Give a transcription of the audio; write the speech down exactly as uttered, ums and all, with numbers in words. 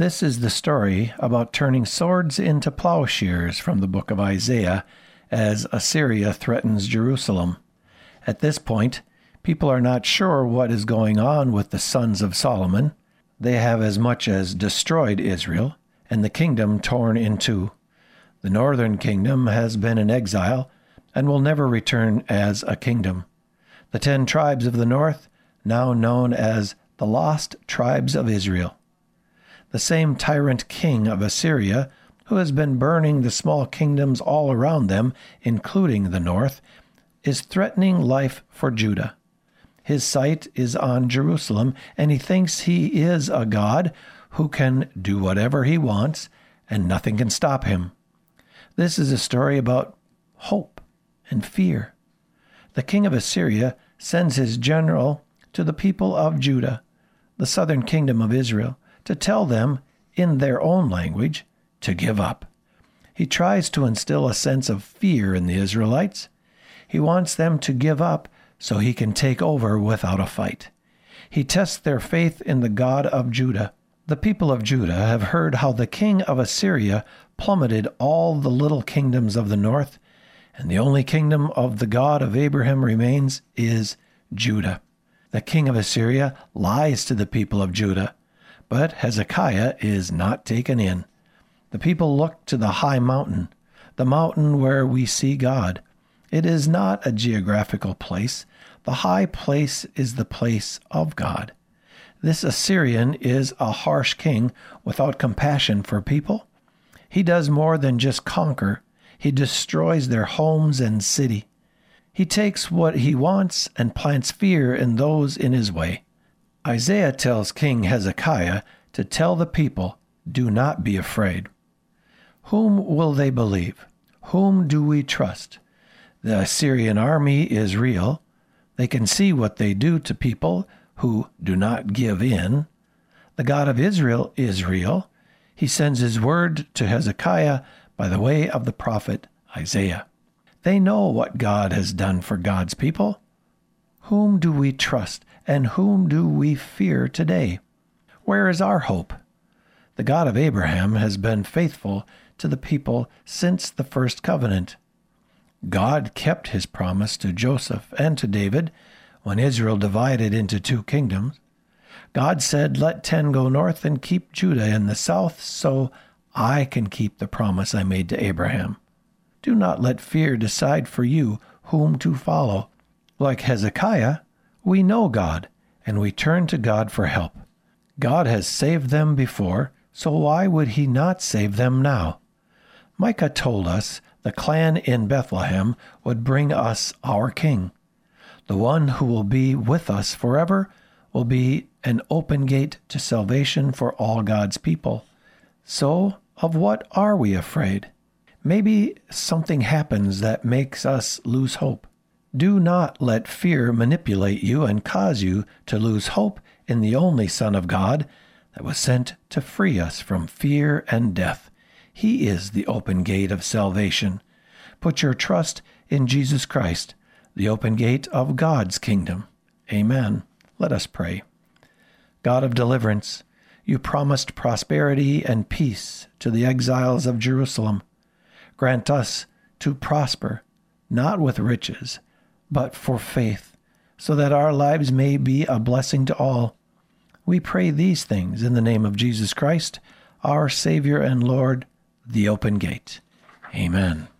This is the story about turning swords into plowshares from the book of Isaiah as Assyria threatens Jerusalem. At this point, people are not sure what is going on with the sons of Solomon. They have as much as destroyed Israel, and the kingdom torn in two. The northern kingdom has been in exile and will never return as a kingdom. The ten tribes of the north, now known as the lost tribes of Israel. The same tyrant king of Assyria, who has been burning the small kingdoms all around them, including the north, is threatening life for Judah. His sight is on Jerusalem, and he thinks he is a god who can do whatever he wants, and nothing can stop him. This is a story about hope and fear. The king of Assyria sends his general to the people of Judah, the southern kingdom of Israel, to tell them, in their own language, to give up. He tries to instill a sense of fear in the Israelites. He wants them to give up so he can take over without a fight. He tests their faith in the God of Judah. The people of Judah have heard how the king of Assyria plummeted all the little kingdoms of the north, and the only kingdom of the God of Abraham remains is Judah. The king of Assyria lies to the people of Judah, but Hezekiah is not taken in. The people look to the high mountain, the mountain where we see God. It is not a geographical place. The high place is the place of God. This Assyrian is a harsh king without compassion for people. He does more than just conquer. He destroys their homes and city. He takes what he wants and plants fear in those in his way. Isaiah tells King Hezekiah to tell the people, "Do not be afraid." Whom will they believe? Whom do we trust? The Assyrian army is real. They can see what they do to people who do not give in. The God of Israel is real. He sends his word to Hezekiah by the way of the prophet Isaiah. They know what God has done for God's people. Whom do we trust, and whom do we fear today? Where is our hope? The God of Abraham has been faithful to the people since the first covenant. God kept his promise to Joseph and to David when Israel divided into two kingdoms. God said, "Let ten go north and keep Judah in the south, so I can keep the promise I made to Abraham." Do not let fear decide for you whom to follow. Like Hezekiah, we know God, and we turn to God for help. God has saved them before, so why would he not save them now? Micah told us the clan in Bethlehem would bring us our king. The one who will be with us forever will be an open gate to salvation for all God's people. So, of what are we afraid? Maybe something happens that makes us lose hope. Do not let fear manipulate you and cause you to lose hope in the only Son of God that was sent to free us from fear and death. He is the open gate of salvation. Put your trust in Jesus Christ, the open gate of God's kingdom. Amen. Let us pray. God of deliverance, you promised prosperity and peace to the exiles of Jerusalem. Grant us to prosper, not with riches, but for faith, so that our lives may be a blessing to all. We pray these things in the name of Jesus Christ, our Savior and Lord, the open gate. Amen.